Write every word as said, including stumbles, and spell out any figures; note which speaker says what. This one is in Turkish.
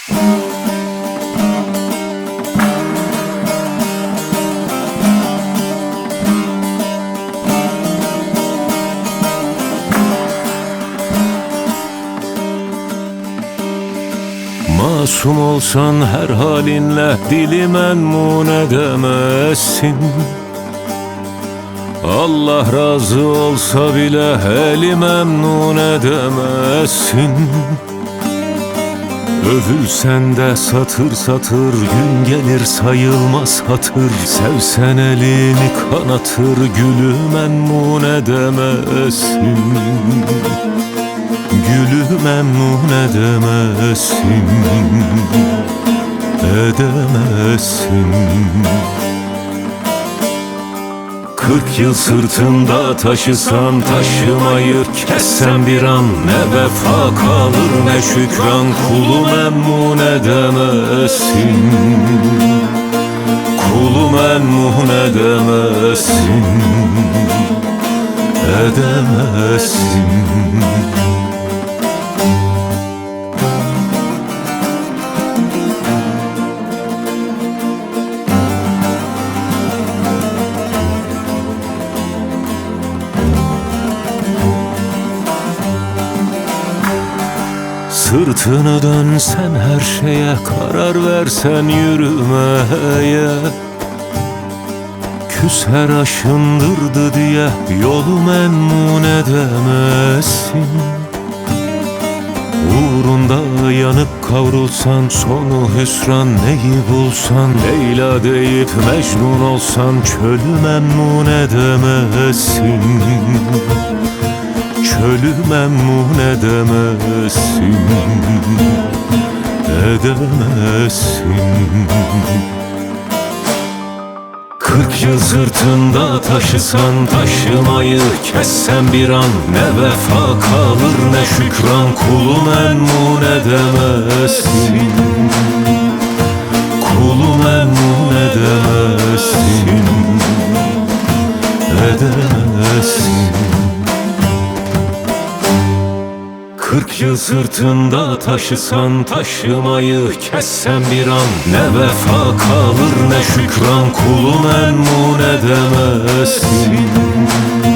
Speaker 1: Masum olsan her halinle dili memnun edemezsin. Allah razı olsa bile eli memnun edemezsin. Övülsen de satır satır gün gelir sayılmaz hatır. Sevsen elini kanatır gülü memnun edemezsin. Gülü memnun edemezsin, edemezsin. Kırk yıl sırtında taşısan taşımayı kessen bir an. Ne vefa kalır ne şükran, kulu memnun edemezsin. Kulu memnun edemezsin, edemezsin. Sırtını dönsen her şeye, karar versen yürümeye. Küser aşındırdı diye yolu memnun edemezsin. Uğrunda yanıp kavrulsan, sonu hüsran neyi bulsan. Leyla deyip Mecnun olsan, çölü memnun edemezsin. Çölü memnun edemezsin, edemezsin. Kırk yıl sırtında taşısan taşımayı kessen bir an. Ne vefa kalır ne şükran, kulu memnun edemezsin. Kulu memnun edemezsin, edemezsin. Kırk yıl sırtında taşısan taşımayı kessen bir an. Ne vefa kalır ne şükran, kulu memnun edemezsin.